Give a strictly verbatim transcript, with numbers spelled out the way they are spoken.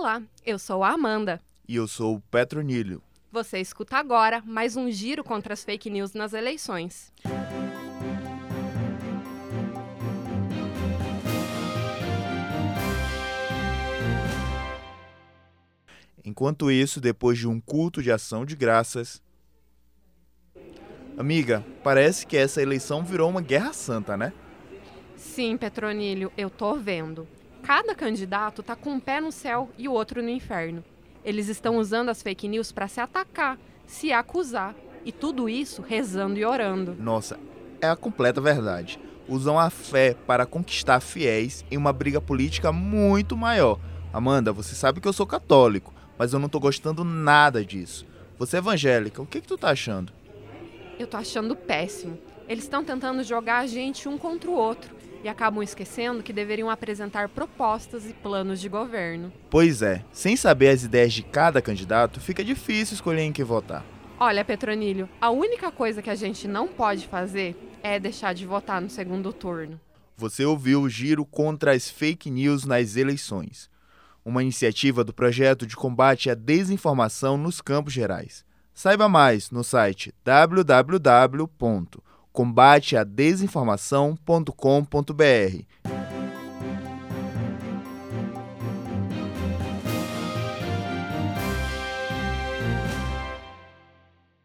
Olá, eu sou a Amanda. E eu sou o Petronílio. Você escuta agora mais um giro contra as fake news nas eleições. Enquanto isso, depois de um culto de ação de graças... Amiga, parece que essa eleição virou uma guerra santa, né? Sim, Petronílio, eu tô vendo. Cada candidato tá com um pé no céu e o outro no inferno. Eles estão usando as fake news para se atacar, se acusar. E tudo isso rezando e orando. Nossa, é a completa verdade. Usam a fé para conquistar fiéis em uma briga política muito maior. Amanda, você sabe que eu sou católico, mas eu não tô gostando nada disso. Você é evangélica, o que que tu tá achando? Eu tô achando péssimo. Eles estão tentando jogar a gente um contra o outro e acabam esquecendo que deveriam apresentar propostas e planos de governo. Pois é, sem saber as ideias de cada candidato, fica difícil escolher em que votar. Olha, Petronílio, a única coisa que a gente não pode fazer é deixar de votar no segundo turno. Você ouviu o Giro contra as fake news nas eleições, uma iniciativa do projeto de combate à desinformação nos Campos Gerais. Saiba mais no site w w w ponto combate a desinformação ponto com ponto b r.